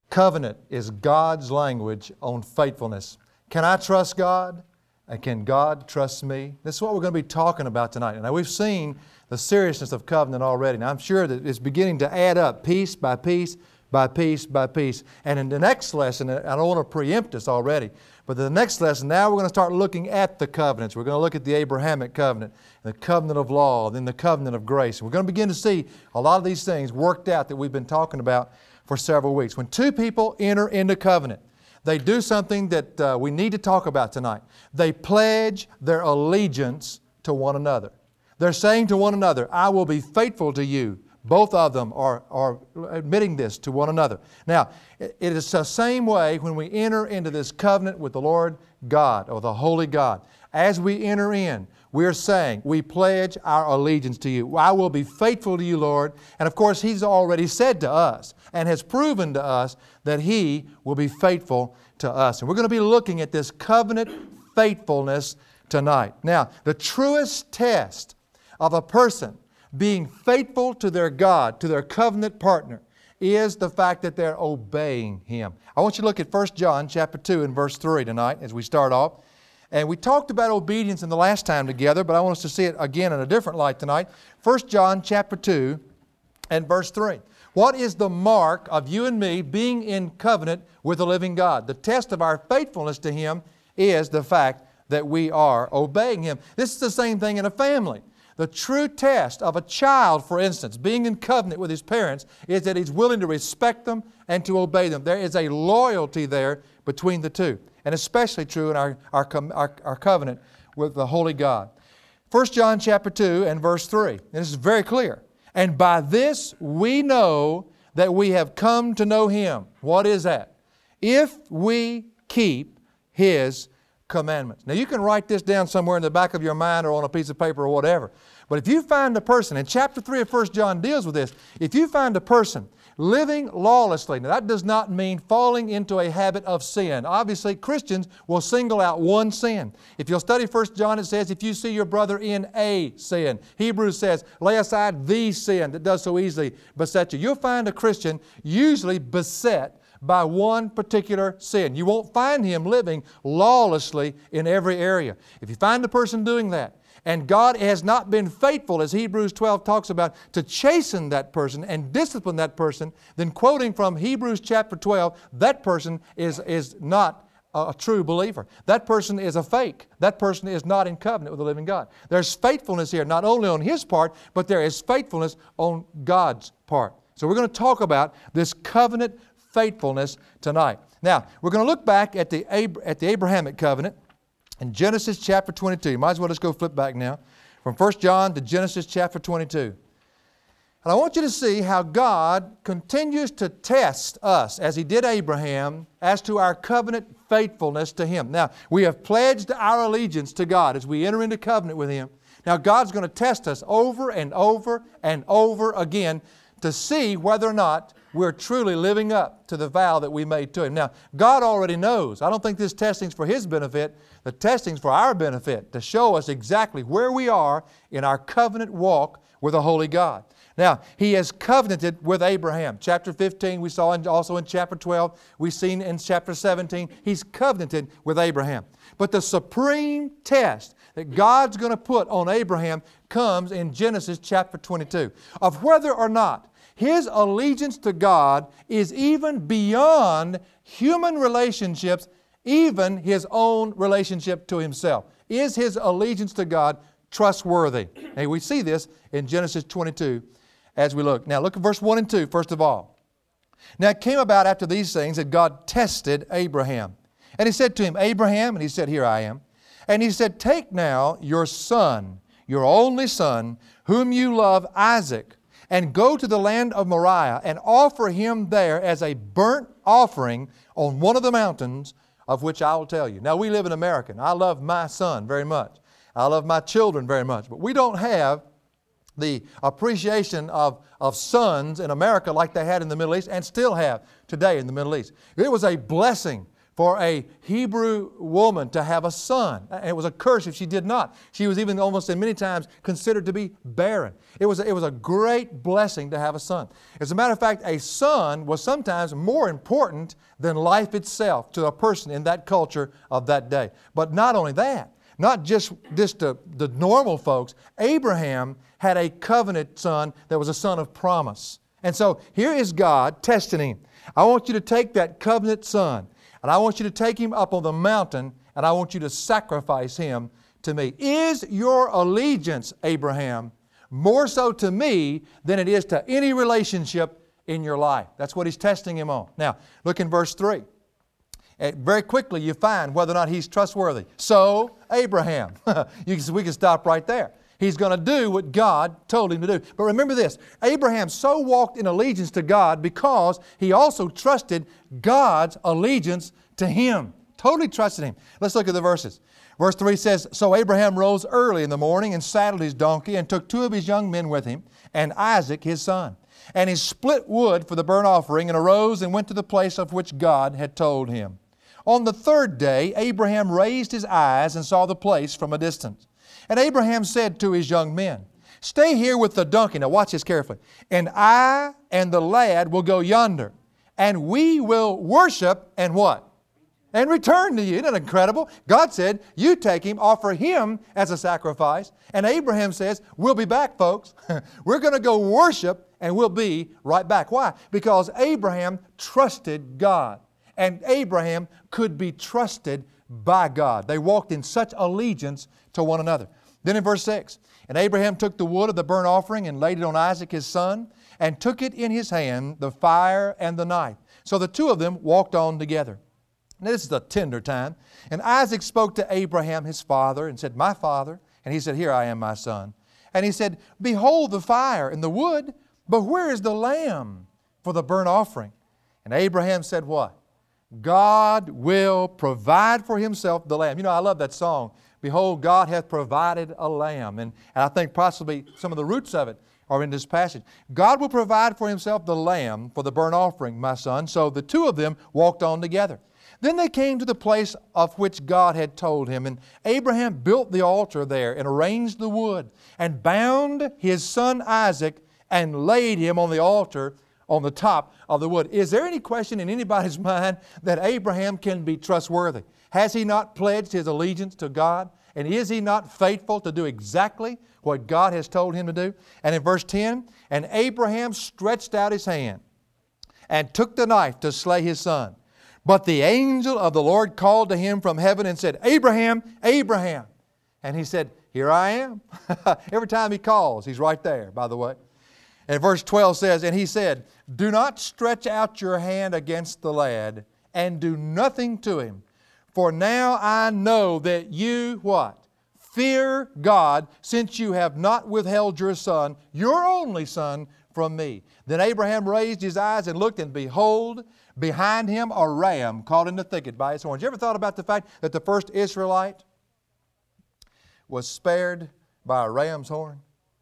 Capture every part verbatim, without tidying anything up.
Covenant is God's language on faithfulness. Can I trust God? And can God trust me? This is what we're going to be talking about tonight. Now, we've seen the seriousness of covenant already. Now, I'm sure that it's beginning to add up piece by piece by piece by piece. And in the next lesson, I don't want to preempt this already, but the next lesson, now we're going to start looking at the covenants. We're going to look at the Abrahamic covenant, the covenant of law, then the covenant of grace. We're going to begin to see a lot of these things worked out that we've been talking about for several weeks. When two people enter into covenant, they do something that uh, we need to talk about tonight. They pledge their allegiance to one another. They're saying to one another, I will be faithful to you. Both of them are, are admitting this to one another. Now, it is the same way when we enter into this covenant with the Lord God or the Holy God. As we enter in, we're saying, we pledge our allegiance to you. I will be faithful to you, Lord. And of course, He's already said to us and has proven to us that He will be faithful to us. And we're going to be looking at this covenant faithfulness tonight. Now, the truest test of a person being faithful to their God, to their covenant partner, is the fact that they're obeying Him. I want you to look at First John chapter two and verse three tonight as we start off. And we talked about obedience in the last time together, but I want us to see it again in a different light tonight. First John chapter two and verse three. What is the mark of you and me being in covenant with the living God? The test of our faithfulness to Him is the fact that we are obeying Him. This is the same thing in a family. The true test of a child, for instance, being in covenant with his parents, is that he's willing to respect them and to obey them. There is a loyalty there between the two, and especially true in our, our, our, our covenant with the Holy God. First John chapter two and verse three, and this is very clear. And by this we know that we have come to know Him. What is that? If we keep His commandments. Now you can write this down somewhere in the back of your mind or on a piece of paper or whatever. But if you find a person, and chapter three of First John deals with this, if you find a person living lawlessly, now that does not mean falling into a habit of sin. Obviously, Christians will single out one sin. If you'll study First John, it says, if you see your brother in a sin. Hebrews says, lay aside the sin that does so easily beset you. You'll find a Christian usually beset by one particular sin. You won't find him living lawlessly in every area. If you find a person doing that, and God has not been faithful, as Hebrews twelve talks about, to chasten that person and discipline that person, then quoting from Hebrews chapter twelve, that person is, is not a true believer. That person is a fake. That person is not in covenant with the living God. There's faithfulness here, not only on his part, but there is faithfulness on God's part. So we're going to talk about this covenant faithfulness tonight. Now, we're going to look back at the, Ab- at the Abrahamic covenant in Genesis chapter twenty-two. You might as well just go flip back now from First John to Genesis chapter twenty-two. And I want you to see how God continues to test us, as He did Abraham, as to our covenant faithfulness to Him. Now, we have pledged our allegiance to God as we enter into covenant with Him. Now, God's going to test us over and over and over again to see whether or not we're truly living up to the vow that we made to Him. Now, God already knows. I don't think this testing's for His benefit. The testing's for our benefit, to show us exactly where we are in our covenant walk with the Holy God. Now, He has covenanted with Abraham. Chapter fifteen, we saw, and also in chapter twelve, we've seen in chapter seventeen, He's covenanted with Abraham. But the supreme test that God's going to put on Abraham comes in Genesis chapter twenty-two, of whether or not his allegiance to God is even beyond human relationships, even his own relationship to himself. Is his allegiance to God trustworthy? And we see this in Genesis twenty-two as we look. Now look at verse one and two first of all. Now it came about after these things that God tested Abraham. And He said to him, Abraham, and he said, here I am. And He said, take now your son, your only son, whom you love, Isaac, and go to the land of Moriah and offer him there as a burnt offering on one of the mountains of which I will tell you. Now we live in America. I love my son very much. I love my children very much. But we don't have the appreciation of, of sons in America like they had in the Middle East and still have today in the Middle East. It was a blessing for a Hebrew woman to have a son. And it was a curse if she did not. She was even almost and many times considered to be barren. It was, a, it was a great blessing to have a son. As a matter of fact, a son was sometimes more important than life itself to a person in that culture of that day. But not only that, not just, just the, the normal folks. Abraham had a covenant son that was a son of promise. And so here is God testing him. I want you to take that covenant son, and I want you to take him up on the mountain, and I want you to sacrifice him to me. Is your allegiance, Abraham, more so to me than it is to any relationship in your life? That's what he's testing him on. Now, look in verse three. And very quickly you find whether or not he's trustworthy. So, Abraham. you can, we can stop right there. He's going to do what God told him to do. But remember this, Abraham so walked in allegiance to God because he also trusted God's allegiance to him. Totally trusted him. Let's look at the verses. Verse three says, So Abraham rose early in the morning and saddled his donkey and took two of his young men with him and Isaac his son. And he split wood for the burnt offering and arose and went to the place of which God had told him. On the third day, Abraham raised his eyes and saw the place from a distance. And Abraham said to his young men, Stay here with the donkey. Now watch this carefully. And I and the lad will go yonder, and we will worship and what? And return to you. Isn't that incredible? God said, you take him, offer him as a sacrifice. And Abraham says, we'll be back, folks. We're going to go worship, and we'll be right back. Why? Because Abraham trusted God. And Abraham could be trusted by God. They walked in such allegiance to one another. Then in verse six, And Abraham took the wood of the burnt offering and laid it on Isaac his son, and took it in his hand, the fire and the knife. So the two of them walked on together. Now this is a tender time. And Isaac spoke to Abraham his father and said, My father. And he said, Here I am, my son. And he said, Behold the fire and the wood, but where is the lamb for the burnt offering? And Abraham said what? God will provide for himself the lamb. You know, I love that song. Behold, God hath provided a lamb. And, and I think possibly some of the roots of it are in this passage. God will provide for himself the lamb for the burnt offering, my son. So the two of them walked on together. Then they came to the place of which God had told him. And Abraham built the altar there and arranged the wood and bound his son Isaac and laid him on the altar on the top of the wood. Is there any question in anybody's mind that Abraham can be trustworthy? Has he not pledged his allegiance to God? And is he not faithful to do exactly what God has told him to do? And in verse ten, And Abraham stretched out his hand and took the knife to slay his son. But the angel of the Lord called to him from heaven and said, Abraham, Abraham. And he said, Here I am. Every time he calls, he's right there, by the way. And verse twelve says, And he said, Do not stretch out your hand against the lad, and do nothing to him. For now I know that you, what? Fear God, since you have not withheld your son, your only son, from me. Then Abraham raised his eyes and looked, and behold, behind him a ram caught in the thicket by its horns. You ever thought about the fact that the first Israelite was spared by a ram's horn?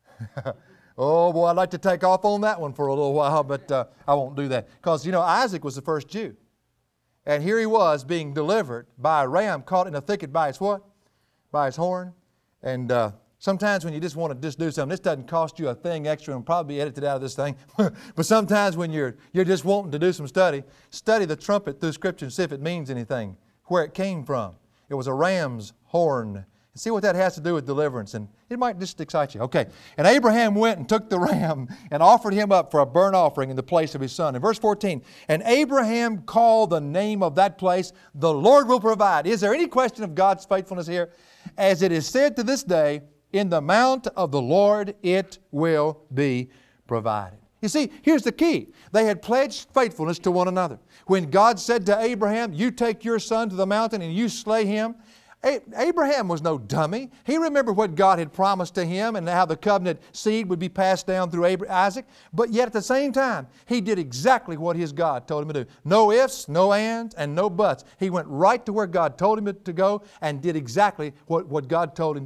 Oh boy, I'd like to take off on that one for a little while, but uh, I won't do that. Because, you know, Isaac was the first Jew. And here he was being delivered by a ram caught in a thicket by his what? By his horn. And uh, sometimes when you just want to just do something, this doesn't cost you a thing extra and probably be edited out of this thing. But sometimes when you're, you're just wanting to do some study, study the trumpet through Scripture and see if it means anything, where it came from. It was a ram's horn. See what that has to do with deliverance, and it might just excite you. Okay, and Abraham went and took the ram and offered him up for a burnt offering in the place of his son. In verse fourteen, And Abraham called the name of that place, The Lord will provide. Is there any question of God's faithfulness here? As it is said to this day, In the mount of the Lord it will be provided. You see, here's the key. They had pledged faithfulness to one another. When God said to Abraham, You take your son to the mountain and you slay him, Abraham was no dummy. He remembered what God had promised to him and how the covenant seed would be passed down through Isaac. But yet at the same time, he did exactly what his God told him to do. No ifs, no ands, and no buts. He went right to where God told him to go and did exactly what, what God told him to do.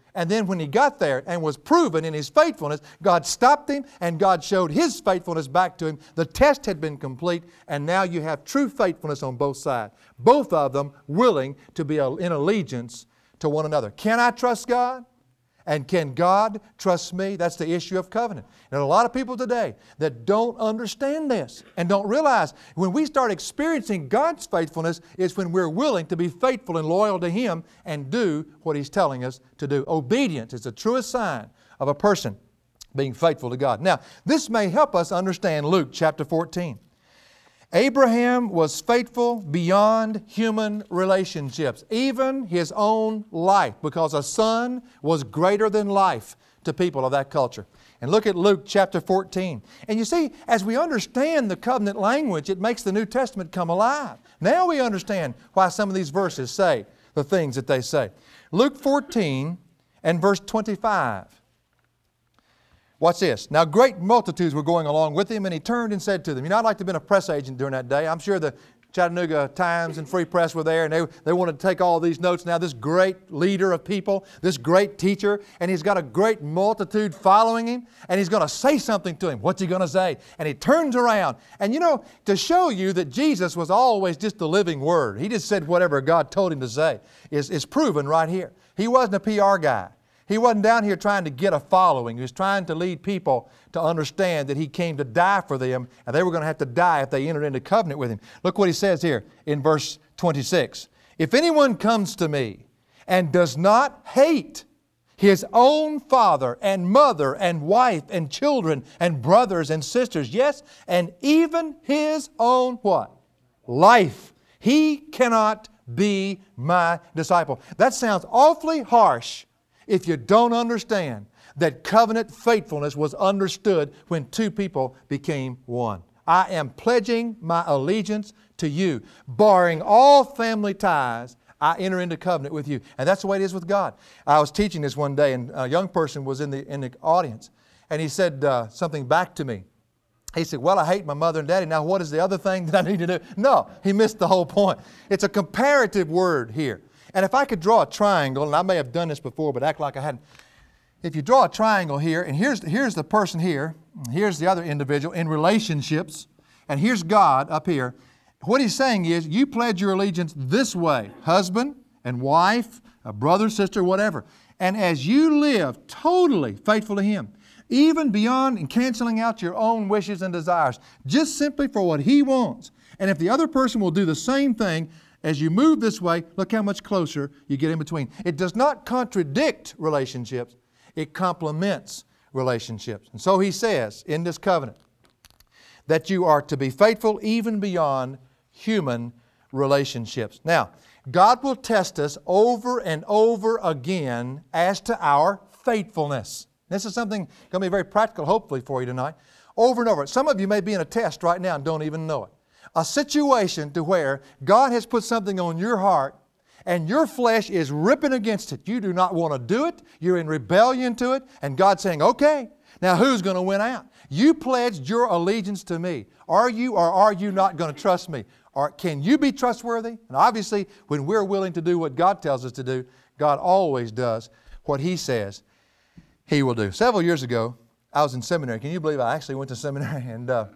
And then when he got there and was proven in his faithfulness, God stopped him and God showed His faithfulness back to him. The test had been complete, and now you have true faithfulness on both sides. Both of them willing to be in allegiance to one another. Can I trust God? And can God trust me? That's the issue of covenant. And a lot of people today that don't understand this and don't realize when we start experiencing God's faithfulness is when we're willing to be faithful and loyal to Him and do what He's telling us to do. Obedience is the truest sign of a person being faithful to God. Now, this may help us understand Luke chapter fourteen. Abraham was faithful beyond human relationships, even his own life, because a son was greater than life to people of that culture. And look at Luke chapter fourteen. And you see, as we understand the covenant language, it makes the New Testament come alive. Now we understand why some of these verses say the things that they say. Luke fourteen and verse twenty-five. Watch this. Now great multitudes were going along with him, and he turned and said to them, you know, I'd like to have been a press agent during that day. I'm sure the Chattanooga Times and Free Press were there, and they, they wanted to take all these notes. Now this great leader of people, this great teacher, and he's got a great multitude following him, and he's going to say something to him. What's he going to say? And he turns around. And you know, to show you that Jesus was always just the living Word, He just said whatever God told Him to say, is, is proven right here. He wasn't a P R guy. He wasn't down here trying to get a following. He was trying to lead people to understand that He came to die for them, and they were going to have to die if they entered into covenant with Him. Look what He says here in verse twenty-six. If anyone comes to me and does not hate his own father and mother and wife and children and brothers and sisters, yes, and even his own what? Life, he cannot be my disciple. That sounds awfully harsh if you don't understand that covenant faithfulness was understood when two people became one. I am pledging my allegiance to you. Barring all family ties, I enter into covenant with you. And that's the way it is with God. I was teaching this one day, and a young person was in the, in the audience, and he said uh, something back to me. He said, well, I hate my mother and daddy. Now what is the other thing that I need to do? No, he missed the whole point. It's a comparative word here. And if I could draw a triangle, and I may have done this before, but act like I hadn't. If you draw a triangle here, and here's, here's the person here, here's the other individual in relationships, and here's God up here. What he's saying is, you pledge your allegiance this way, husband and wife, a brother, sister, whatever. And as you live totally faithful to Him, even beyond and canceling out your own wishes and desires, just simply for what He wants. And if the other person will do the same thing, as you move this way, look how much closer you get in between. It does not contradict relationships. It complements relationships. And so He says in this covenant that you are to be faithful even beyond human relationships. Now, God will test us over and over again as to our faithfulness. This is something going to be very practical, hopefully, for you tonight. Over and over. Some of you may be in a test right now and don't even know it. A situation to where God has put something on your heart and your flesh is ripping against it. You do not want to do it. You're in rebellion to it. And God's saying, okay, now who's going to win out? You pledged your allegiance to me. Are you or are you not going to trust me? Or can you be trustworthy? And obviously, when we're willing to do what God tells us to do, God always does what He says He will do. Several years ago, I was in seminary. Can you believe I actually went to seminary? And uh,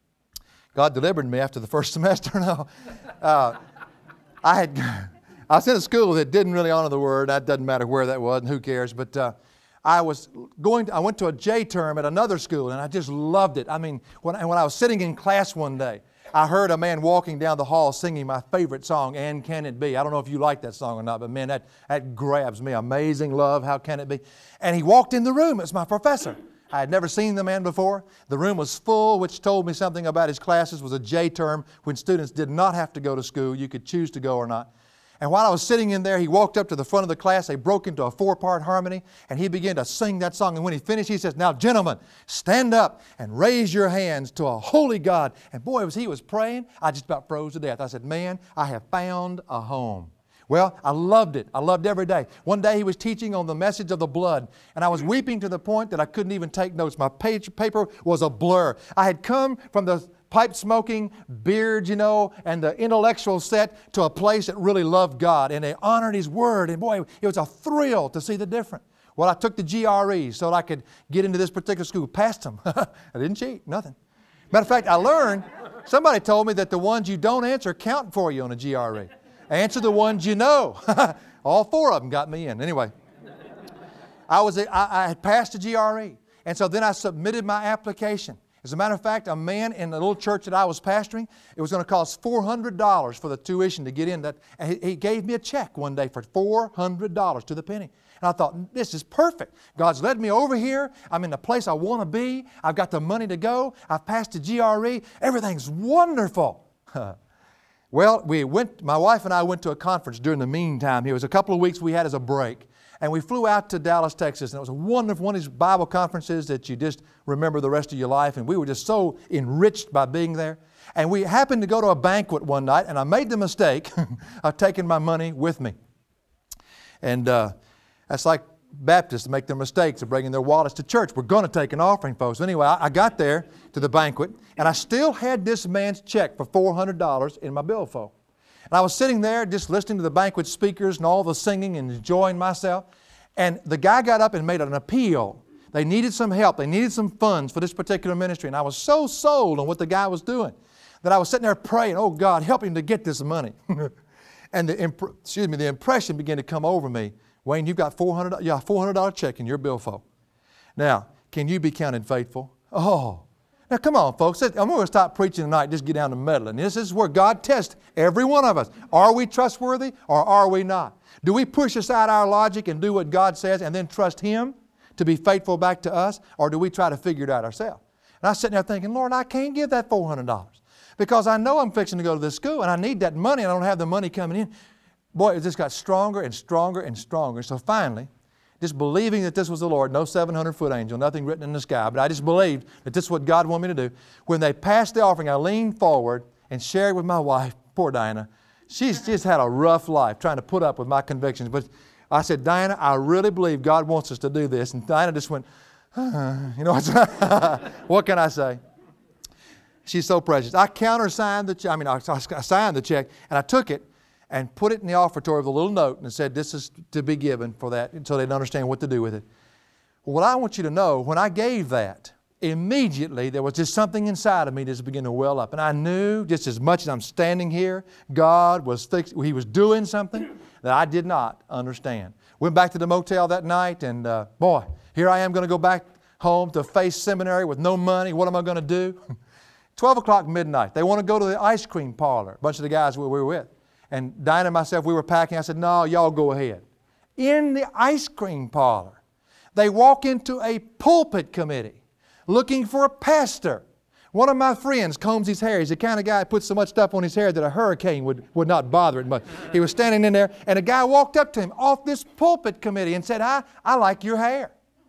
God delivered me after the first semester. No, uh, I had I was in a school that didn't really honor the Word. That doesn't matter where that was, and who cares. But uh, I was going. To, I went to a J term at another school, and I just loved it. I mean, when I, when I was sitting in class one day, I heard a man walking down the hall singing my favorite song, "And Can It Be?" I don't know if you like that song or not, but man, that that grabs me. Amazing love, how can it be? And he walked in the room. It was my professor. I had never seen the man before. The room was full, which told me something about his classes. It was a J term when students did not have to go to school. You could choose to go or not. And while I was sitting in there, he walked up to the front of the class. They broke into a four-part harmony, and he began to sing that song. And when he finished, he says, "Now, gentlemen, stand up and raise your hands to a holy God." And boy, as he was praying, I just about froze to death. I said, man, I have found a home. Well, I loved it. I loved every day. One day he was teaching on the message of the blood, and I was weeping to the point that I couldn't even take notes. My page, paper was a blur. I had come from the pipe-smoking, beard, you know, and the intellectual set to a place that really loved God, and they honored His Word, and boy, it was a thrill to see the difference. Well, I took the G R E so that I could get into this particular school. Passed them. I didn't cheat, nothing. Matter of fact, I learned, somebody told me that the ones you don't answer count for you on a G R E. Answer the ones you know. All four of them got me in. Anyway, I, was, I, I had passed the G R E. And so then I submitted my application. As a matter of fact, a man in the little church that I was pastoring, it was going to cost four hundred dollars for the tuition to get in. That, and he, he gave me a check one day for four hundred dollars to the penny. And I thought, this is perfect. God's led me over here. I'm in the place I want to be. I've got the money to go. I've passed the G R E. Everything's wonderful. Well, we went, my wife and I went to a conference during the meantime. It was a couple of weeks we had as a break. And we flew out to Dallas, Texas, and it was a wonderful one of these Bible conferences that you just remember the rest of your life. And we were just so enriched by being there. And we happened to go to a banquet one night, and I made the mistake of taking my money with me. And uh, that's like Baptists make their mistakes of bringing their wallets to church. We're going to take an offering, folks. Anyway, I, I got there to the banquet, and I still had this man's check for four hundred dollars in my billfold. And I was sitting there just listening to the banquet speakers and all the singing and enjoying myself. And the guy got up and made an appeal. They needed some help. They needed some funds for this particular ministry. And I was so sold on what the guy was doing that I was sitting there praying, oh God, help him to get this money. And the, imp- excuse me, the impression began to come over me. Wayne, you've got four hundred dollars, yeah, four hundred dollars check in your billfold. Now, can you be counted faithful? Oh. Now, come on, folks. I'm going to stop preaching tonight and just get down to meddling. This is where God tests every one of us. Are we trustworthy or are we not? Do we push aside our logic and do what God says and then trust Him to be faithful back to us, or do we try to figure it out ourselves? And I was sitting there thinking, Lord, I can't give that four hundred dollars because I know I'm fixing to go to this school and I need that money and I don't have the money coming in. Boy, it just got stronger and stronger and stronger. So finally, just believing that this was the Lord, no seven hundred foot angel, nothing written in the sky, but I just believed that this is what God wanted me to do. When they passed the offering, I leaned forward and shared with my wife, poor Diana. She's just had a rough life trying to put up with my convictions. But I said, Diana, I really believe God wants us to do this. And Diana just went, ah, you know, what can I say? She's so precious. I countersigned the check. I mean, I, I signed the check and I took it and put it in the offertory with a little note and said, this is to be given for that, so they'd understand what to do with it. Well, what I want you to know, when I gave that, immediately there was just something inside of me that just began to well up. And I knew, just as much as I'm standing here, God was fix- He was doing something that I did not understand. Went back to the motel that night, and uh, boy, here I am going to go back home to face seminary with no money. What am I going to do? twelve o'clock midnight. They want to go to the ice cream parlor, a bunch of the guys we were with. And Diana and myself, we were packing. I said, no, y'all go ahead. In the ice cream parlor, they walk into a pulpit committee looking for a pastor. One of my friends combs his hair. He's the kind of guy who puts so much stuff on his hair that a hurricane would, would not bother it much. He was standing in there, and a guy walked up to him off this pulpit committee and said, I, I like your hair.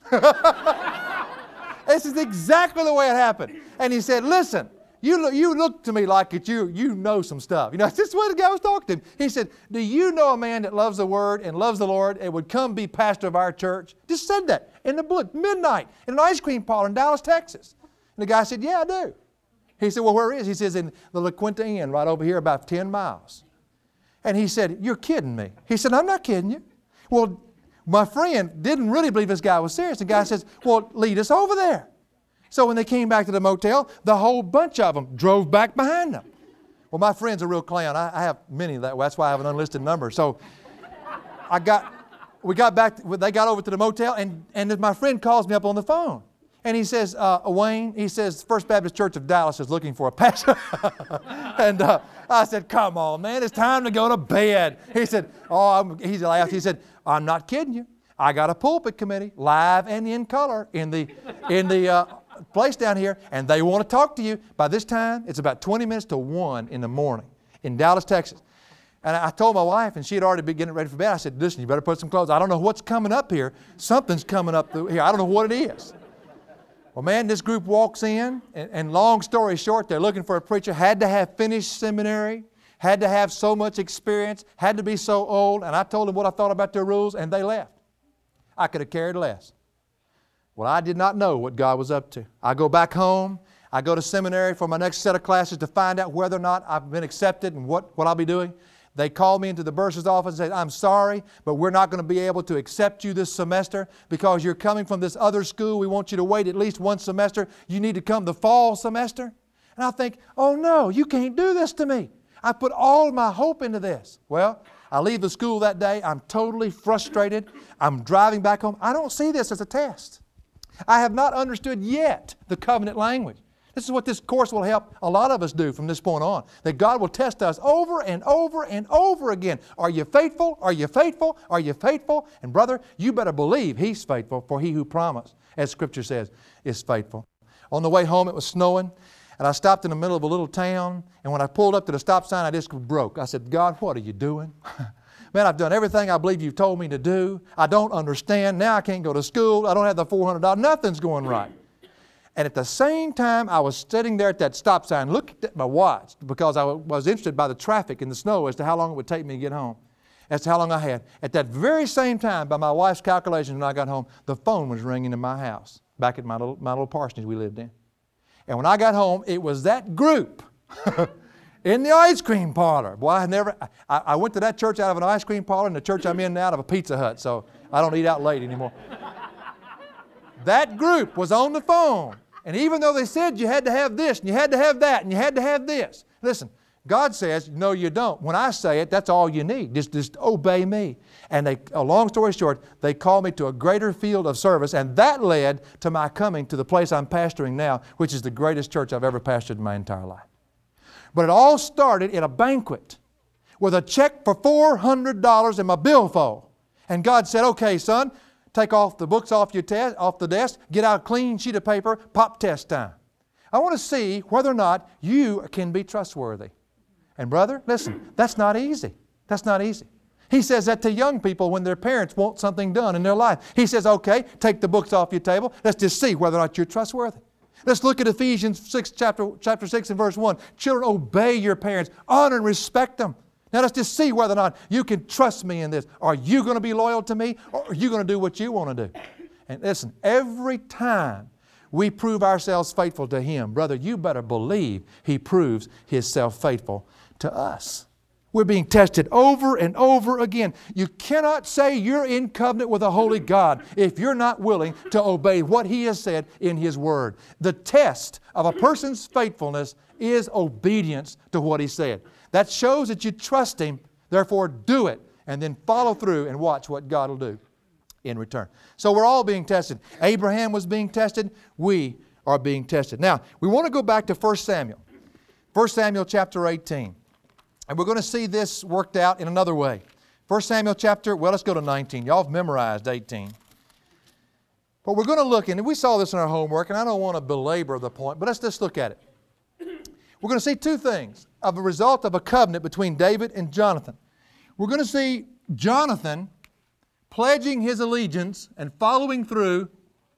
This is exactly the way it happened. And he said, listen, You look, you look to me like it, you, you know some stuff. You know, this is what the guy was talking to him. He said, do you know a man that loves the Word and loves the Lord and would come be pastor of our church? Just said that in the book, midnight, in an ice cream parlor in Dallas, Texas. And the guy said, yeah, I do. He said, well, where is he? He says, in the La Quinta Inn right over here about ten miles. And he said, you're kidding me. He said, I'm not kidding you. Well, my friend didn't really believe this guy was serious. The guy says, well, lead us over there. So when they came back to the motel, the whole bunch of them drove back behind them. Well, my friend's a real clown. I, I have many of that. That's why I have an unlisted number. So I got, we got back, they got over to the motel, and, and my friend calls me up on the phone. And he says, uh, Wayne, he says, First Baptist Church of Dallas is looking for a pastor. And uh, I said, come on, man, it's time to go to bed. He said, oh, I'm, he laughed. He said, I'm not kidding you. I got a pulpit committee, live and in color, in the, in the, uh, place down here, and they want to talk to you. By this time, it's about twenty minutes to one in the morning in Dallas, Texas. And I told my wife, and she had already been getting ready for bed. I said, listen, you better put some clothes. I don't know what's coming up here. Something's coming up here. I don't know what it is. Well, man, this group walks in, and, and long story short, they're looking for a preacher, had to have finished seminary, had to have so much experience, had to be so old, and I told them what I thought about their rules, and they left. I could have cared less. Well, I did not know what God was up to. I go back home. I go to seminary for my next set of classes to find out whether or not I've been accepted and what, what I'll be doing. They called me into the bursar's office and said, I'm sorry, but we're not going to be able to accept you this semester because you're coming from this other school. We want you to wait at least one semester. You need to come the fall semester. And I think, oh no, you can't do this to me. I put all my hope into this. Well, I leave the school that day. I'm totally frustrated. I'm driving back home. I don't see this as a test. I have not understood yet the covenant language. This is what this course will help a lot of us do from this point on. That God will test us over and over and over again. Are you faithful? Are you faithful? Are you faithful? And brother, you better believe He's faithful, for He who promised, as Scripture says, is faithful. On the way home, it was snowing, and I stopped in the middle of a little town, and when I pulled up to the stop sign, I just broke. I said, God, what are you doing? Man, I've done everything I believe You've told me to do. I don't understand. Now I can't go to school. I don't have the four hundred dollars. Nothing's going right. And at the same time, I was sitting there at that stop sign, looking at my watch, because I was interested by the traffic and the snow as to how long it would take me to get home, as to how long I had. At that very same time, by my wife's calculations when I got home, the phone was ringing in my house, back at my little, my little parsonage we lived in. And when I got home, it was that group in the ice cream parlor. Boy, I never, I, I went to that church out of an ice cream parlor, and the church I'm in now out of a Pizza Hut, so I don't eat out late anymore. That group was on the phone. And even though they said you had to have this, and you had to have that, and you had to have this. Listen, God says, no, you don't. When I say it, that's all you need. Just, just obey me. And they, a long story short, they called me to a greater field of service, and that led to my coming to the place I'm pastoring now, which is the greatest church I've ever pastored in my entire life. But it all started at a banquet with a check for four hundred dollars in my billfold. And God said, okay, son, take off the books off your te- off the desk, get out a clean sheet of paper, pop test time. I want to see whether or not you can be trustworthy. And brother, listen, that's not easy. That's not easy. He says that to young people when their parents want something done in their life. He says, okay, take the books off your table. Let's just see whether or not you're trustworthy. Let's look at Ephesians six, chapter, chapter six and verse one. Children, obey your parents. Honor and respect them. Now let's just see whether or not you can trust me in this. Are you going to be loyal to me, or are you going to do what you want to do? And listen, every time we prove ourselves faithful to Him, brother, you better believe He proves Himself faithful to us. We're being tested over and over again. You cannot say you're in covenant with a holy God if you're not willing to obey what He has said in His Word. The test of a person's faithfulness is obedience to what He said. That shows that you trust Him, therefore do it, and then follow through and watch what God will do in return. So we're all being tested. Abraham was being tested. We are being tested. Now, we want to go back to First Samuel. First Samuel chapter eighteen. And we're going to see this worked out in another way. First Samuel chapter, well, let's go to nineteen. Y'all have memorized eighteen. But we're going to look, and we saw this in our homework, and I don't want to belabor the point, but let's just look at it. We're going to see two things of a result of a covenant between David and Jonathan. We're going to see Jonathan pledging his allegiance and following through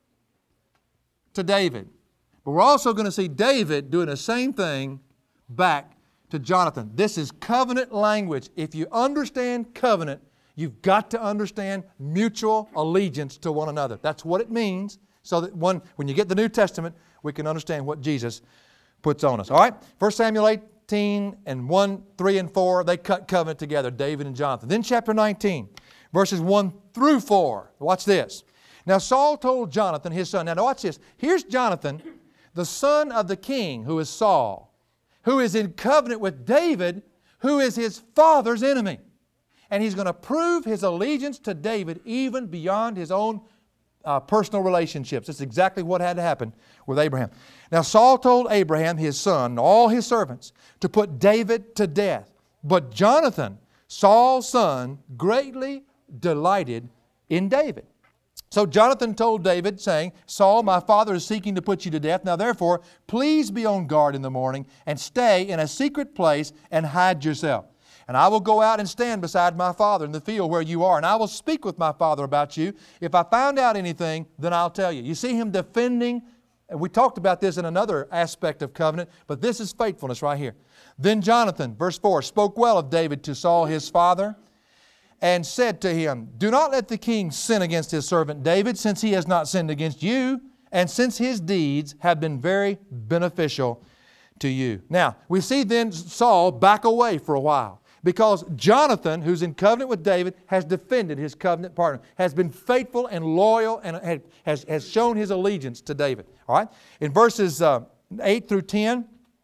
to David. But we're also going to see David doing the same thing back to Jonathan. This is covenant language. If you understand covenant, you've got to understand mutual allegiance to one another. That's what it means, so that one, when you get the New Testament, we can understand what Jesus puts on us. All right? First Samuel eighteen and one, three, and four, they cut covenant together, David and Jonathan. Then chapter nineteen, verses one through four. Watch this. Now Saul told Jonathan, his son. Now watch this. Here's Jonathan, the son of the king, who is Saul, who is in covenant with David, who is his father's enemy. And he's going to prove his allegiance to David even beyond his own uh, personal relationships. That's exactly what had to happen with Abraham. Now Saul told Abraham, his son, and all his servants, to put David to death. But Jonathan, Saul's son, greatly delighted in David. So Jonathan told David, saying, Saul, my father is seeking to put you to death. Now therefore, please be on guard in the morning and stay in a secret place and hide yourself. And I will go out and stand beside my father in the field where you are, and I will speak with my father about you. If I found out anything, then I'll tell you. You see him defending, and we talked about this in another aspect of covenant, but this is faithfulness right here. Then Jonathan, verse four, spoke well of David to Saul his father, and said to him, do not let the king sin against his servant David, since he has not sinned against you, and since his deeds have been very beneficial to you. Now, we see then Saul back away for a while. Because Jonathan, who's in covenant with David, has defended his covenant partner, has been faithful and loyal, and has, has shown his allegiance to David. All right? In verses uh, eight through ten,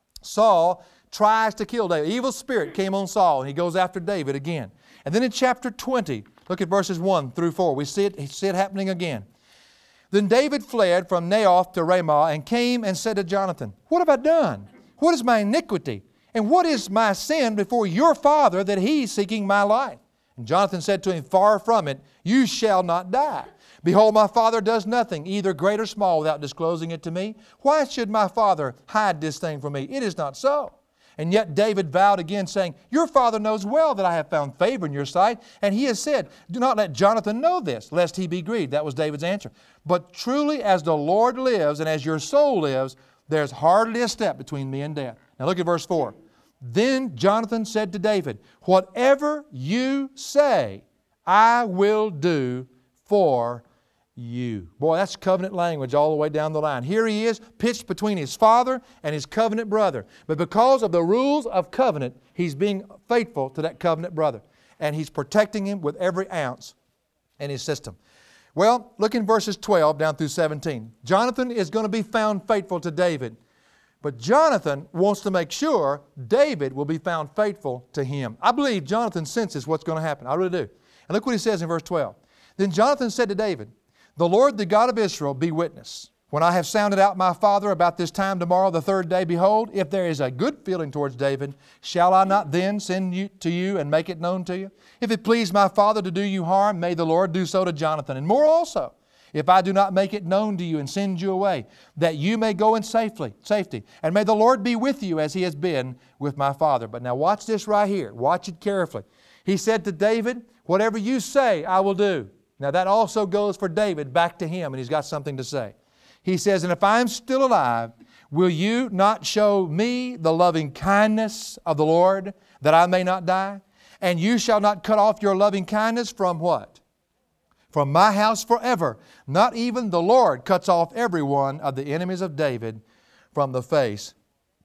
Saul tries to kill David. Evil spirit came on Saul, and he goes after David again. And then in chapter twenty, look at verses one through four. We see it, see it happening again. Then David fled from Naioth to Ramah and came and said to Jonathan, "What have I done? What is my iniquity? And what is my sin before your father that he's seeking my life?" And Jonathan said to him, "Far from it, you shall not die. Behold, my father does nothing, either great or small, without disclosing it to me. Why should my father hide this thing from me? It is not so." And yet David vowed again, saying, "Your father knows well that I have found favor in your sight, and he has said, 'Do not let Jonathan know this, lest he be grieved.'" That was David's answer. "But truly as the Lord lives and as your soul lives, there's hardly a step between me and death." Now look at verse four. Then Jonathan said to David, "Whatever you say, I will do for you." Boy, that's covenant language all the way down the line. Here he is, pitched between his father and his covenant brother. But because of the rules of covenant, he's being faithful to that covenant brother. And he's protecting him with every ounce in his system. Well, look in verses twelve down through seventeen. Jonathan is going to be found faithful to David. But Jonathan wants to make sure David will be found faithful to him. I believe Jonathan senses what's going to happen. I really do. And look what he says in verse twelve. Then Jonathan said to David, "The Lord, the God of Israel, be witness. When I have sounded out my father about this time tomorrow, the third day, behold, if there is a good feeling towards David, shall I not then send you to you and make it known to you? If it please my father to do you harm, may the Lord do so to Jonathan, and more also, if I do not make it known to you and send you away, that you may go in safely, safety. And may the Lord be with you as He has been with my father." But now watch this right here. Watch it carefully. He said to David, "Whatever you say, I will do." Now that also goes for David back to him, and he's got something to say. He says, "And if I am still alive, will you not show me the loving kindness of the Lord, that I may not die? And you shall not cut off your loving kindness from" what? "From my house forever. Not even the Lord cuts off every one of the enemies of David from the face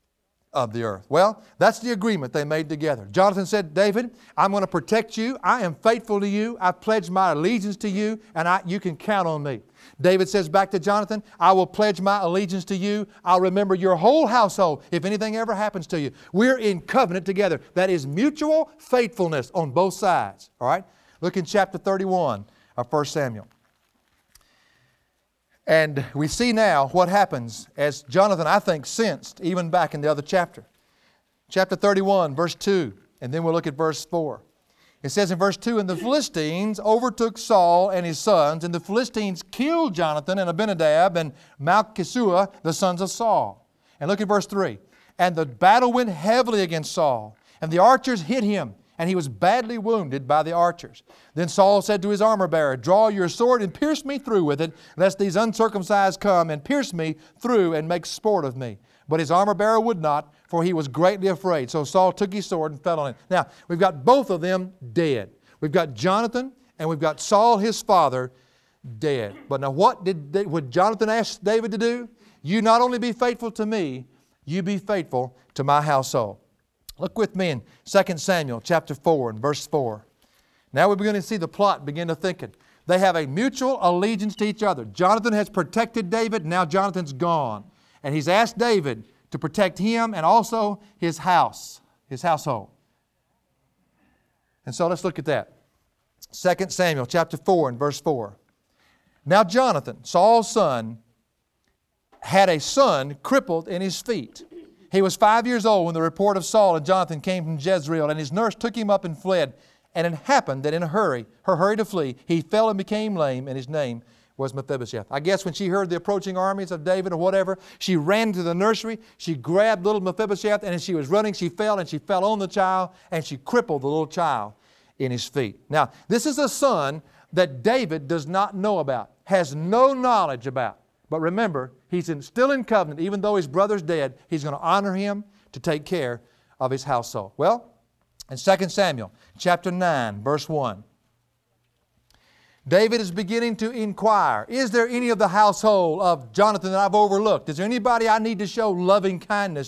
of the earth." Well, that's the agreement they made together. Jonathan said, "David, I'm going to protect you. I am faithful to you. I've pledged my allegiance to you, and I, you can count on me." David says back to Jonathan, "I will pledge my allegiance to you. I'll remember your whole household if anything ever happens to you." We're in covenant together. That is mutual faithfulness on both sides. All right? Look in chapter thirty-one of First Samuel. And we see now what happens as Jonathan, I think, sensed even back in the other chapter. Chapter thirty-one, verse two, and then we'll look at verse four. It says in verse two, "And the Philistines overtook Saul and his sons, and the Philistines killed Jonathan and Abinadab and Malchishua, the sons of Saul." And look at verse three. "And the battle went heavily against Saul, and the archers hit him, and he was badly wounded by the archers. Then Saul said to his armor-bearer, 'Draw your sword and pierce me through with it, lest these uncircumcised come and pierce me through and make sport of me.' But his armor-bearer would not, for he was greatly afraid. So Saul took his sword and fell on it." Now, we've got both of them dead. We've got Jonathan and we've got Saul, his father, dead. But now what did what Jonathan ask David to do? "You not only be faithful to me, you be faithful to my household." Look with me in Second Samuel chapter four and verse four. Now we're beginning to see the plot begin to thicken. They have a mutual allegiance to each other. Jonathan has protected David. Now Jonathan's gone. And he's asked David to protect him and also his house, his household. And so let's look at that. Second Samuel chapter four and verse four. "Now Jonathan, Saul's son, had a son crippled in his feet. He was five years old when the report of Saul and Jonathan came from Jezreel, and his nurse took him up and fled. And it happened that in a hurry, her hurry to flee, he fell and became lame, and his name was Mephibosheth." I guess when she heard the approaching armies of David or whatever, she ran to the nursery, she grabbed little Mephibosheth, and as she was running, she fell, and she fell on the child, and she crippled the little child in his feet. Now, this is a son that David does not know about, has no knowledge about. But remember, he's in, still in covenant. Even though his brother's dead, he's going to honor him to take care of his household. Well, in Second Samuel chapter nine, verse one, David is beginning to inquire, is there any of the household of Jonathan that I've overlooked? Is there anybody I need to show loving kindness to?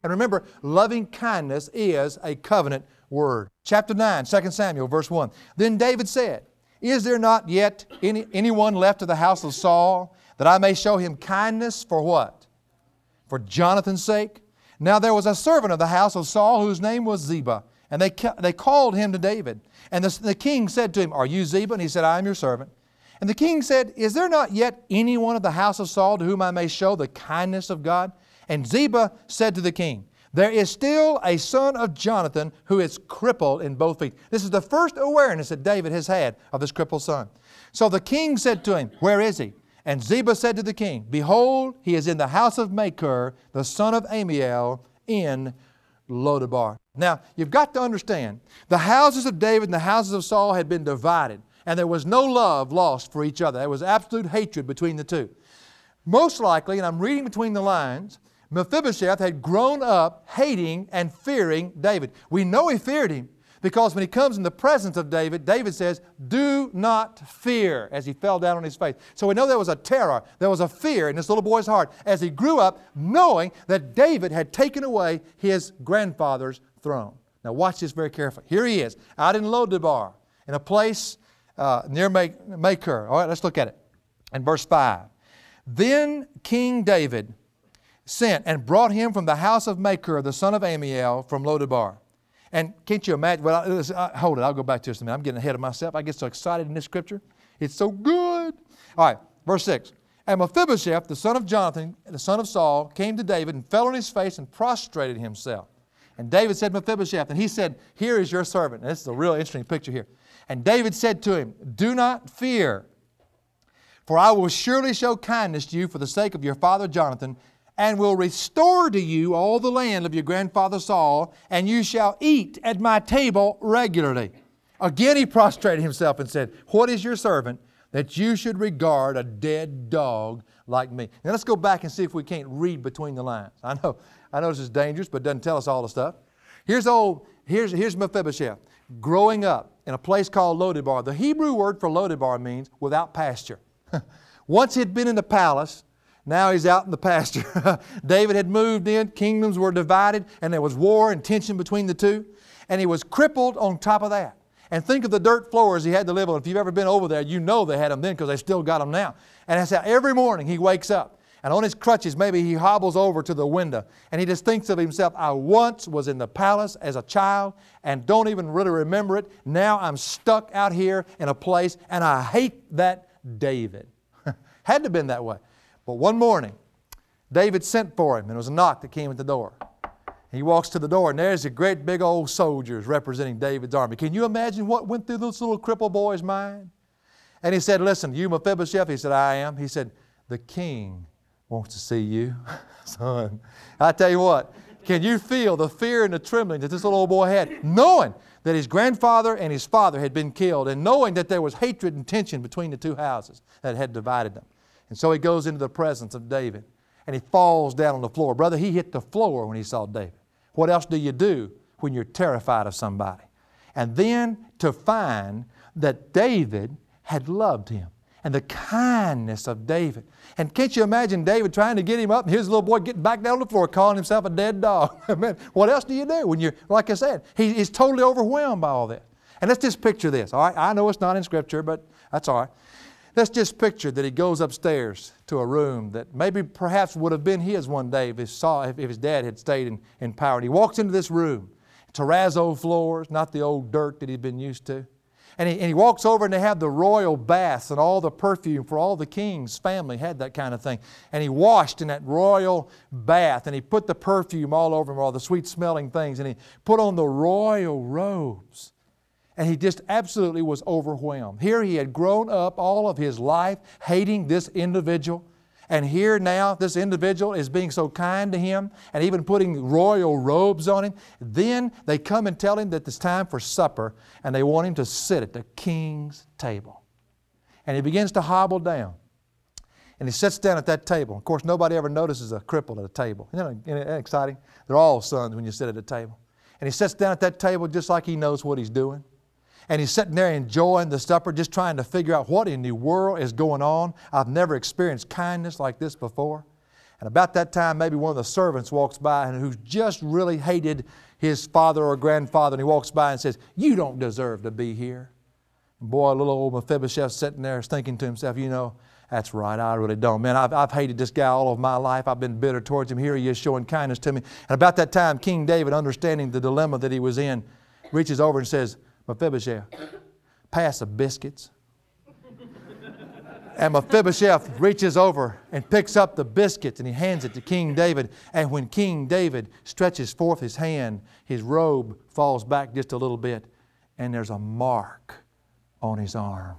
And remember, loving kindness is a covenant word. Chapter nine, Second Samuel, verse one. Then David said, Is there not yet any, anyone left of the house of Saul, that I may show him kindness for what? For Jonathan's sake? Now there was a servant of the house of Saul whose name was Ziba, and they, they called him to David. And the, the king said to him, Are you Ziba? And he said, I am your servant. And the king said, Is there not yet anyone of the house of Saul to whom I may show the kindness of God? And Ziba said to the king, There is still a son of Jonathan who is crippled in both feet. This is the first awareness that David has had of his crippled son. So the king said to him, Where is he? And Ziba said to the king, Behold, he is in the house of Machir, the son of Amiel, in Lodebar. Now, you've got to understand, the houses of David and the houses of Saul had been divided, and there was no love lost for each other. There was absolute hatred between the two. Most likely, and I'm reading between the lines, Mephibosheth had grown up hating and fearing David. We know he feared him because when he comes in the presence of David, David says, Do not fear, as he fell down on his face. So we know there was a terror, there was a fear in this little boy's heart as he grew up knowing that David had taken away his grandfather's throne. Now watch this very carefully. Here he is, out in Lodebar, in a place uh, near Machir. All right, let's look at it. In verse five. Then King David sent and brought him from the house of Machir, the son of Amiel, from Lodebar. And can't you imagine? Well, listen, uh, hold it. I'll go back to this a minute. I'm getting ahead of myself. I get so excited in this scripture. It's so good. All right, verse six. And Mephibosheth, the son of Jonathan, the son of Saul, came to David and fell on his face and prostrated himself. And David said, Mephibosheth, and he said, Here is your servant. And this is a really interesting picture here. And David said to him, Do not fear, for I will surely show kindness to you for the sake of your father Jonathan, and will restore to you all the land of your grandfather Saul, and you shall eat at my table regularly. Again he prostrated himself and said, What is your servant that you should regard a dead dog like me? Now let's go back and see if we can't read between the lines. I know, I know this is dangerous, but it doesn't tell us all the stuff. Here's old, here's, here's Mephibosheth growing up in a place called Lodebar. The Hebrew word for Lodebar means without pasture. Once he'd been in the palace, now he's out in the pasture. David had moved in, kingdoms were divided, and there was war and tension between the two. And he was crippled on top of that. And think of the dirt floors he had to live on. If you've ever been over there, you know they had them then because they still got them now. And that's how every morning he wakes up. And on his crutches, maybe he hobbles over to the window. And he just thinks of himself, I once was in the palace as a child and don't even really remember it. Now I'm stuck out here in a place and I hate that David. Had to have been that way. But one morning, David sent for him, and there was a knock that came at the door. He walks to the door, and there's a great big old soldiers representing David's army. Can you imagine what went through this little crippled boy's mind? And he said, Listen, you Mephibosheth? He said, I am. He said, The king wants to see you. Son, I tell you what, can you feel the fear and the trembling that this little old boy had, knowing that his grandfather and his father had been killed, and knowing that there was hatred and tension between the two houses that had divided them? And so he goes into the presence of David and he falls down on the floor. Brother, he hit the floor when he saw David. What else do you do when you're terrified of somebody? And then to find that David had loved him and the kindness of David. And can't you imagine David trying to get him up and here's the little boy getting back down on the floor calling himself a dead dog. Man, what else do you do when you're, like I said, he, he's totally overwhelmed by all this. And let's just picture this. All right, I know it's not in Scripture, but that's all right. Let's just picture that he goes upstairs to a room that maybe perhaps would have been his one day if his, saw, if his dad had stayed in, in power. And he walks into this room, terrazzo floors, not the old dirt that he'd been used to. And he, and he walks over and they have the royal baths and all the perfume for all the king's family had that kind of thing. And he washed in that royal bath and he put the perfume all over him, all the sweet smelling things, and he put on the royal robes. And he just absolutely was overwhelmed. Here he had grown up all of his life hating this individual. And here now this individual is being so kind to him and even putting royal robes on him. Then they come and tell him that it's time for supper and they want him to sit at the king's table. And he begins to hobble down. And he sits down at that table. Of course, nobody ever notices a cripple at a table. Isn't that exciting? They're all sons when you sit at a table. And he sits down at that table just like he knows what he's doing. And he's sitting there enjoying the supper, just trying to figure out what in the world is going on. I've never experienced kindness like this before. And about that time, maybe one of the servants walks by and who's just really hated his father or grandfather, and he walks by and says, "You don't deserve to be here." And boy, little old Mephibosheth sitting there thinking to himself, you know, that's right, I really don't. Man, I've, I've hated this guy all of my life. I've been bitter towards him. Here he is showing kindness to me. And about that time, King David, understanding the dilemma that he was in, reaches over and says, "Mephibosheth, pass the biscuits." And Mephibosheth reaches over and picks up the biscuits and he hands it to King David. And when King David stretches forth his hand, his robe falls back just a little bit and there's a mark on his arm.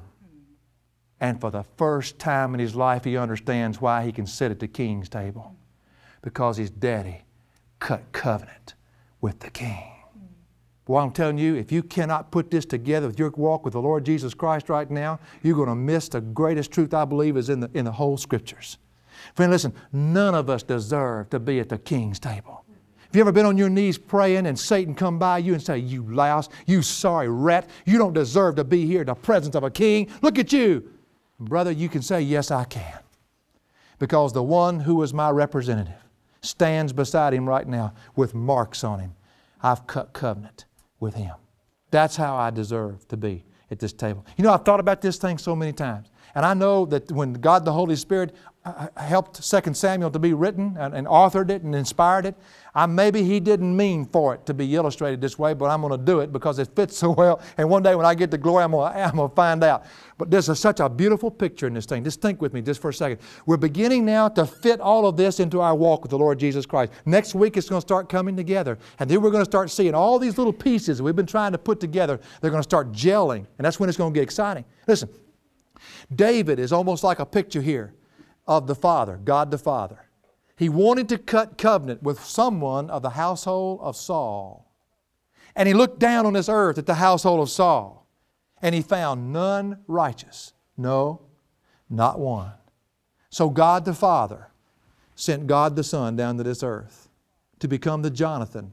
And for the first time in his life, he understands why he can sit at the king's table. Because his daddy cut covenant with the king. Well, I'm telling you, if you cannot put this together with your walk with the Lord Jesus Christ right now, you're going to miss the greatest truth I believe is in the, in the whole Scriptures. Friend, listen, none of us deserve to be at the king's table. Have you ever been on your knees praying and Satan come by you and say, "You louse, you sorry rat, you don't deserve to be here in the presence of a king. Look at you." Brother, you can say, "Yes, I can." Because the one who is my representative stands beside him right now with marks on him. I've cut covenant with him. That's how I deserve to be at this table. You know, I've thought about this thing so many times. And I know that when God the Holy Spirit helped Second Samuel to be written and, and authored it and inspired it, I, maybe He didn't mean for it to be illustrated this way, but I'm going to do it because it fits so well. And one day when I get to glory, I'm going to, I'm going to find out. But there's a, such a beautiful picture in this thing. Just think with me just for a second. We're beginning now to fit all of this into our walk with the Lord Jesus Christ. Next week it's going to start coming together. And then we're going to start seeing all these little pieces that we've been trying to put together. They're going to start gelling. And that's when it's going to get exciting. Listen, David is almost like a picture here of the Father, God the Father. He wanted to cut covenant with someone of the household of Saul. And he looked down on this earth at the household of Saul. And he found none righteous. No, not one. So God the Father sent God the Son down to this earth to become the Jonathan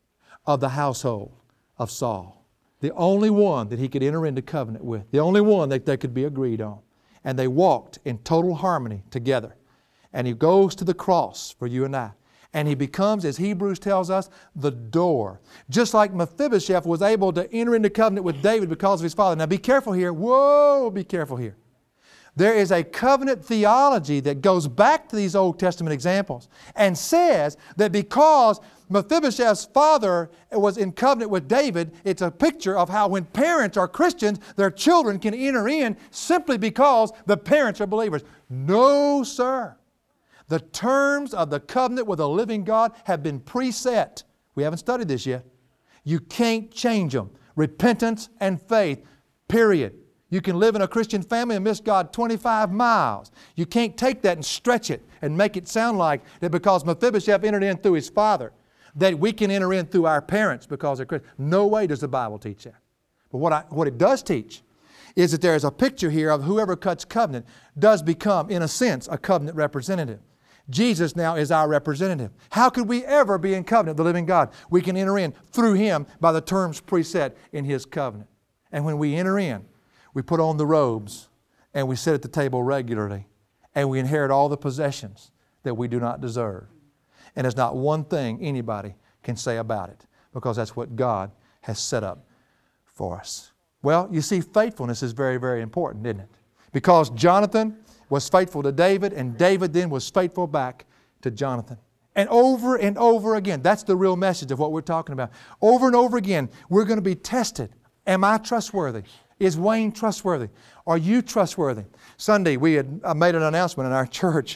of the household of Saul. The only one that he could enter into covenant with. The only one that they could be agreed on. And they walked in total harmony together. And He goes to the cross for you and I. And He becomes, as Hebrews tells us, the door. Just like Mephibosheth was able to enter into covenant with David because of his father. Now be careful here. Whoa, be careful here. There is a covenant theology that goes back to these Old Testament examples and says that because Mephibosheth's father was in covenant with David, it's a picture of how when parents are Christians, their children can enter in simply because the parents are believers. No, sir. The terms of the covenant with a living God have been preset. We haven't studied this yet. You can't change them. Repentance and faith, period. You can live in a Christian family and miss God twenty-five miles. You can't take that and stretch it and make it sound like that because Mephibosheth entered in through his father, that we can enter in through our parents because they're Christians. No way does the Bible teach that. But what, I, what it does teach is that there is a picture here of whoever cuts covenant does become, in a sense, a covenant representative. Jesus now is our representative. How could we ever be in covenant with the living God? We can enter in through Him by the terms preset in His covenant. And when we enter in, we put on the robes and we sit at the table regularly and we inherit all the possessions that we do not deserve. And there's not one thing anybody can say about it because that's what God has set up for us. Well, you see, faithfulness is very, very important, isn't it? Because Jonathan was faithful to David and David then was faithful back to Jonathan. And over and over again, that's the real message of what we're talking about. Over and over again, we're going to be tested. Am I trustworthy? Is Wayne trustworthy? Are you trustworthy? Sunday, we had uh, made an announcement in our church.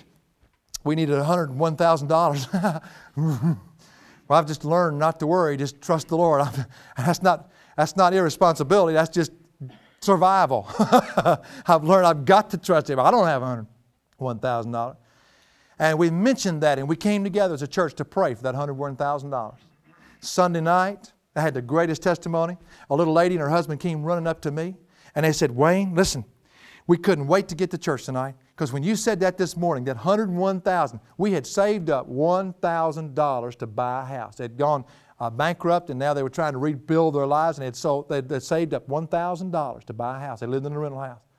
We needed one hundred one thousand dollars. Well, I've just learned not to worry, just trust the Lord. that's not, that's not irresponsibility, that's just survival. I've learned I've got to trust Him. I don't have one hundred one thousand dollars. And we mentioned that and we came together as a church to pray for that one hundred one thousand dollars. Sunday night, I had the greatest testimony. A little lady and her husband came running up to me and they said, "Wayne, listen, we couldn't wait to get to church tonight because when you said that this morning, that one hundred one thousand dollars, we had saved up one thousand dollars to buy a house. They'd gone uh, bankrupt and now they were trying to rebuild their lives and they'd, sold, they'd, they'd saved up one thousand dollars to buy a house. They lived in a rental house.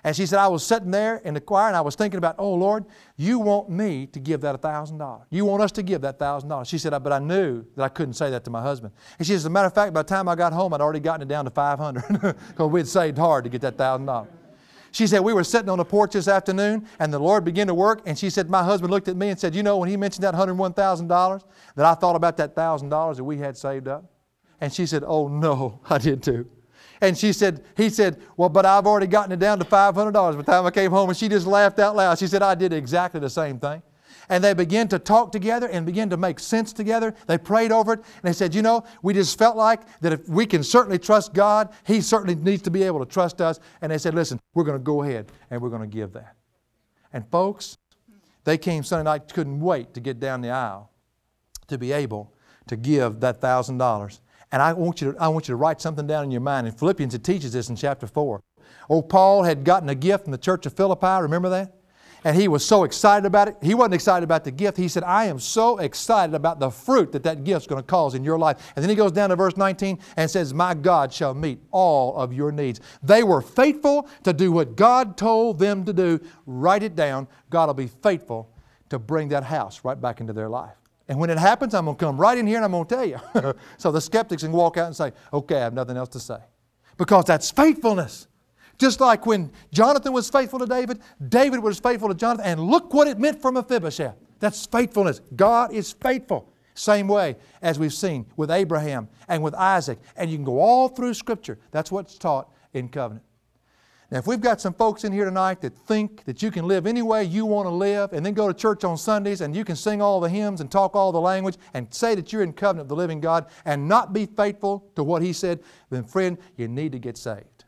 And she said, I was sitting there in the choir and I was thinking about, oh Lord, you want me to give that one thousand dollars. You want us to give that one thousand dollars. She said, but I knew that I couldn't say that to my husband. And she said, as a matter of fact, by the time I got home, I'd already gotten it down to five hundred dollars because we had saved hard to get that one thousand dollars. She said, we were sitting on the porch this afternoon and the Lord began to work. And she said, my husband looked at me and said, you know, when he mentioned that one hundred one thousand dollars, that I thought about that one thousand dollars that we had saved up. And she said, oh no, I did too. And she said, he said, well, but I've already gotten it down to five hundred dollars by the time I came home. And she just laughed out loud. She said, I did exactly the same thing. And they began to talk together and begin to make sense together. They prayed over it. And they said, you know, we just felt like that if we can certainly trust God, He certainly needs to be able to trust us. And they said, listen, we're going to go ahead and we're going to give that. And folks, they came Sunday night, couldn't wait to get down the aisle to be able to give that one thousand dollars. And I want you to, I want you to write something down in your mind. In Philippians, it teaches this in chapter four. Old Paul had gotten a gift from the church of Philippi. Remember that? And he was so excited about it. He wasn't excited about the gift. He said, I am so excited about the fruit that that gift's going to cause in your life. And then he goes down to verse nineteen and says, my God shall meet all of your needs. They were faithful to do what God told them to do. Write it down. God will be faithful to bring that house right back into their life. And when it happens, I'm going to come right in here and I'm going to tell you. So the skeptics can walk out and say, okay, I have nothing else to say. Because that's faithfulness. Just like when Jonathan was faithful to David, David was faithful to Jonathan, and look what it meant for Mephibosheth. That's faithfulness. God is faithful. Same way as we've seen with Abraham and with Isaac. And you can go all through Scripture. That's what's taught in covenant. Now, if we've got some folks in here tonight that think that you can live any way you want to live and then go to church on Sundays and you can sing all the hymns and talk all the language and say that you're in covenant with the living God and not be faithful to what He said, then friend, you need to get saved.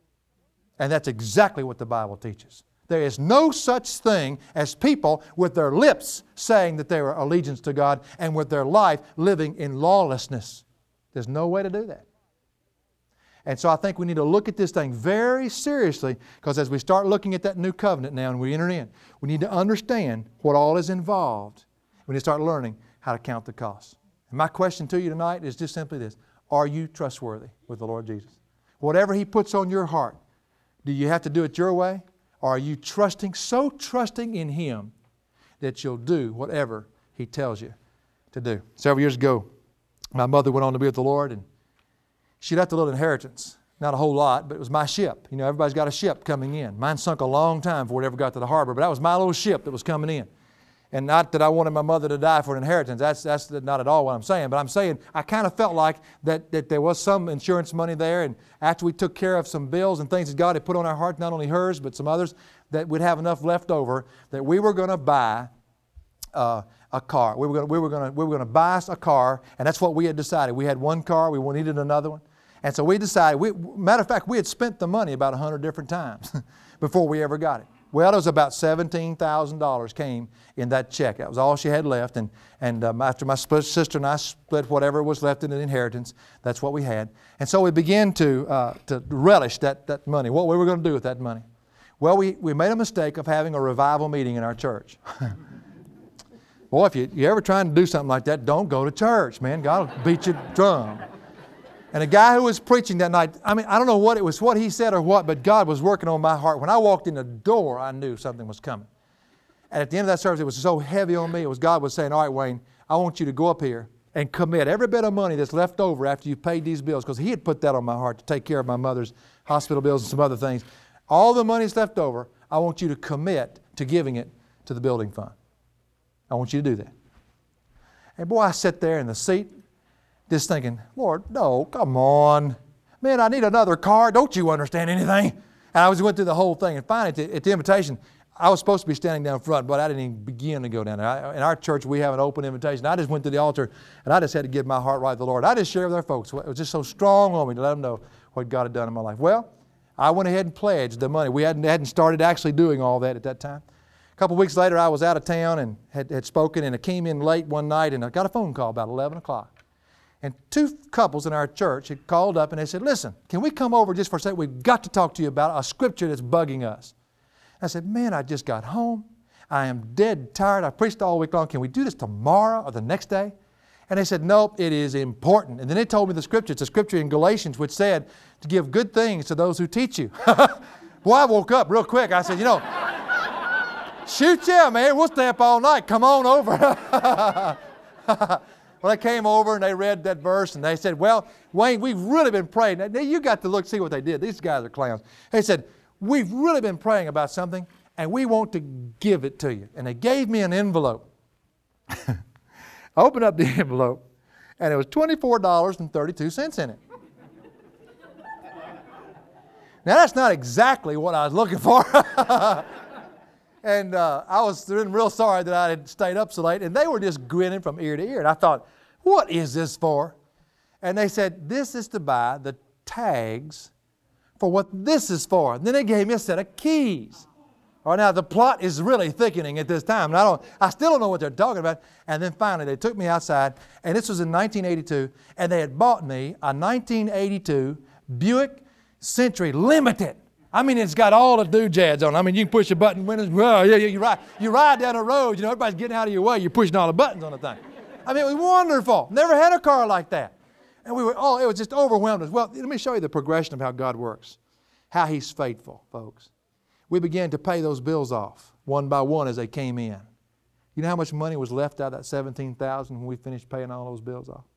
And that's exactly what the Bible teaches. There is no such thing as people with their lips saying that they are allegiance to God and with their life living in lawlessness. There's no way to do that. And so I think we need to look at this thing very seriously, because as we start looking at that new covenant now and we enter in, we need to understand what all is involved. We need to start learning how to count the costs. And my question to you tonight is just simply this. Are you trustworthy with the Lord Jesus? Whatever He puts on your heart, do you have to do it your way? Or are you trusting, so trusting in Him that you'll do whatever He tells you to do? Several years ago, my mother went on to be with the Lord, and she left a little inheritance. Not a whole lot, but it was my ship. You know, everybody's got a ship coming in. Mine sunk a long time before it ever got to the harbor, but that was my little ship that was coming in. And not that I wanted my mother to die for an inheritance. That's, that's not at all what I'm saying. But I'm saying I kind of felt like that, that there was some insurance money there. And after we took care of some bills and things that God had put on our heart, not only hers, but some others, that we'd have enough left over that we were going to buy uh, a car. We were going we were going to we were going to buy us a car, and that's what we had decided. We had one car. We needed another one. And so we decided, we, matter of fact, we had spent the money about a hundred different times before we ever got it. Well, it was about seventeen thousand dollars came in that check. That was all she had left. And, and um, after my sister and I split whatever was left in the inheritance, that's what we had. And so we began to, uh, to relish that, that money, what we were going to do with that money. Well, we, we made a mistake of having a revival meeting in our church. Boy, if you, you're ever trying to do something like that, don't go to church, man. God will beat your drum. And a guy who was preaching that night, I mean, I don't know what it was, what he said or what, but God was working on my heart. When I walked in the door, I knew something was coming. And at the end of that service, it was so heavy on me. It was God was saying, all right, Wayne, I want you to go up here and commit every bit of money that's left over after you've paid these bills, because He had put that on my heart to take care of my mother's hospital bills and some other things. All the money's left over, I want you to commit to giving it to the building fund. I want you to do that. And boy, I sat there in the seat just thinking, Lord, no, come on. Man, I need another car. Don't you understand anything? And I was went through the whole thing. And finally, at the, at the invitation, I was supposed to be standing down front, but I didn't even begin to go down there. I, in our church, we have an open invitation. I just went to the altar, and I just had to give my heart right to the Lord. I just shared with our folks. It was just so strong on me to let them know what God had done in my life. Well, I went ahead and pledged the money. We hadn't, hadn't started actually doing all that at that time. A couple of weeks later, I was out of town and had, had spoken, and I came in late one night, and I got a phone call about eleven o'clock. And two couples in our church had called up and they said, listen, can we come over just for a second? We've got to talk to you about a scripture that's bugging us. I said, man, I just got home. I am dead tired. I preached all week long. Can we do this tomorrow or the next day? And they said, nope, it is important. And then they told me the scripture. It's a scripture in Galatians which said to give good things to those who teach you. Boy, I woke up real quick. I said, you know, shoot, yeah, man, we'll stay up all night. Come on over. Well, they came over and they read that verse and they said, well, Wayne, we've really been praying. Now, you got to look, see what they did. These guys are clowns. They said, we've really been praying about something and we want to give it to you. And they gave me an envelope. I opened up the envelope and it was twenty-four dollars and thirty-two cents in it. Now, that's not exactly what I was looking for. And uh, I was real sorry that I had stayed up so late. And they were just grinning from ear to ear. And I thought, what is this for? And they said, this is to buy the tags for what this is for. And then they gave me a set of keys. All right, now, the plot is really thickening at this time. And I, don't, I still don't know what they're talking about. And then finally, they took me outside. And this was in nineteen eighty-two. And they had bought me a nineteen eighty-two Buick Century Limited. I mean, it's got all the doodads on it. I mean, you can push a button, windows, well, yeah, you ride, you ride down the road, you know, everybody's getting out of your way, you're pushing all the buttons on the thing. I mean, it was wonderful. Never had a car like that. And we were, oh, it was just overwhelmed us. Well, let me show you the progression of how God works, how He's faithful, folks. We began to pay those bills off one by one as they came in. You know how much money was left out of that seventeen thousand dollars when we finished paying all those bills off?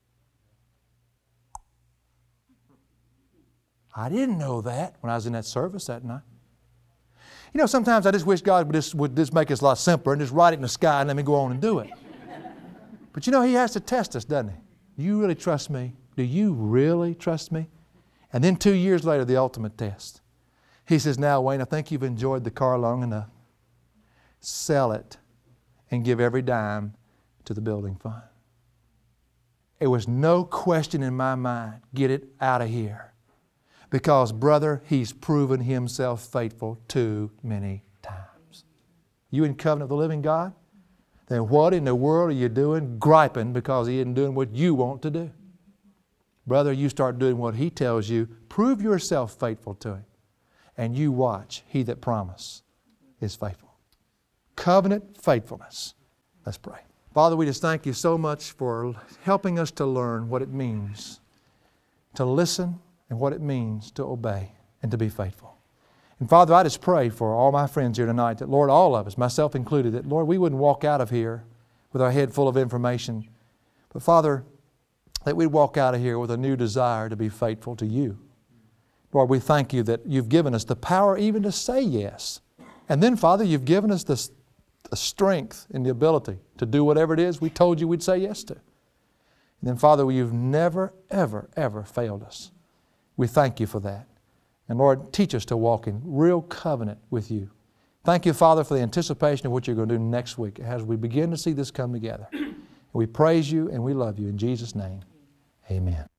I didn't know that when I was in that service that night. You know, sometimes I just wish God would just, would just make us a lot simpler and just write it in the sky and let me go on and do it. But you know, He has to test us, doesn't He? Do you really trust me? Do you really trust me? And then two years later, the ultimate test. He says, now, Wayne, I think you've enjoyed the car long enough. Sell it and give every dime to the building fund. There was no question in my mind, get it out of here. Because, brother, He's proven Himself faithful too many times. You in covenant with the living God? Then what in the world are you doing griping because He isn't doing what you want to do? Brother, you start doing what He tells you. Prove yourself faithful to Him. And you watch. He that promised is faithful. Covenant faithfulness. Let's pray. Father, we just thank You so much for helping us to learn what it means to listen and what it means to obey and to be faithful. And Father, I just pray for all my friends here tonight that, Lord, all of us, myself included, that, Lord, we wouldn't walk out of here with our head full of information. But Father, that we'd walk out of here with a new desire to be faithful to You. Lord, we thank You that You've given us the power even to say yes. And then, Father, You've given us the, the strength and the ability to do whatever it is we told You we'd say yes to. And then, Father, You've never, ever, ever failed us. We thank You for that. And Lord, teach us to walk in real covenant with You. Thank You, Father, for the anticipation of what You're going to do next week as we begin to see this come together. And we praise You and we love You. In Jesus' name, amen.